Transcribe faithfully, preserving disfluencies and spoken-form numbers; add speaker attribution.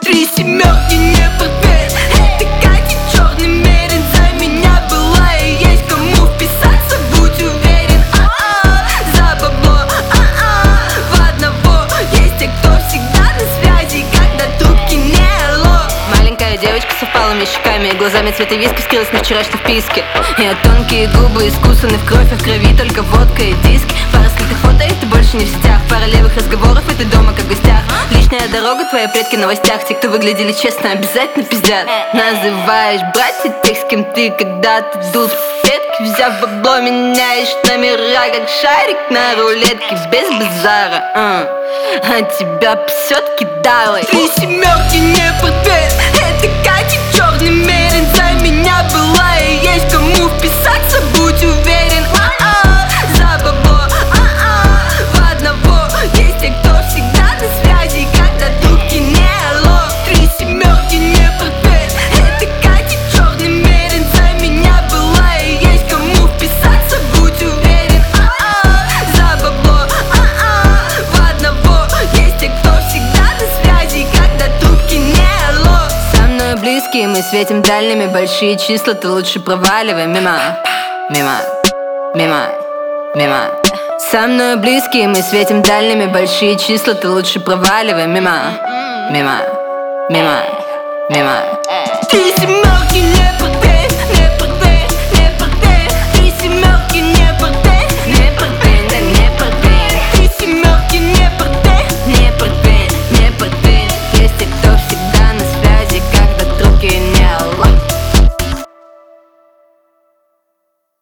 Speaker 1: Три семерки, не портфель. Это Катя, черный мерин. За меня была и есть кому вписаться, будь уверен. А-а, за бабло, а-а, в одного. Есть те, кто всегда на связи, когда трубки не алло.
Speaker 2: Маленькая девочка с впалыми щеками и глазами цвета виски скрылась на вчерашней вписке. Ее тонкие губы искусаны в кровь, а в крови только водка и диски. Пара скрытых фото, и ты больше не в сетях. Пара левых разговоров, и ты дома как в гостях. Лишняя дорога, твои предки в новостях. Те, кто выглядели честно, обязательно пиздят. Называешь братья тех, с кем ты когда-то дул с петки. Взяв бабло, меняешь номера, как шарик на рулетке. Без базара, uh. а тебя псет кидалой.
Speaker 1: Три семерки, не портфель. Это Катя, черный мерин. За меня была и есть кому вписаться, будь уверен. А-а, за бабло, а-а, в одного. Есть те, кто всегда на связи, когда трубки не алло. Три семерки, не портфель. Это Катя, черный мерин. За меня была и есть кому вписаться, будь уверен. А-а, за бабло, а-а, в одного. Есть те, кто всегда на связи, когда трубки не алло.
Speaker 2: Со мной близкие, мы светим дальними. Большие числа, ты лучше проваливай. Мимо, мимо, мимо, мимо. Со мной близкие, мы светим дальними. Большие числа, ты лучше проваливай. Мимо, мимо, мимо, мимо.
Speaker 1: Три семерки, не портфель.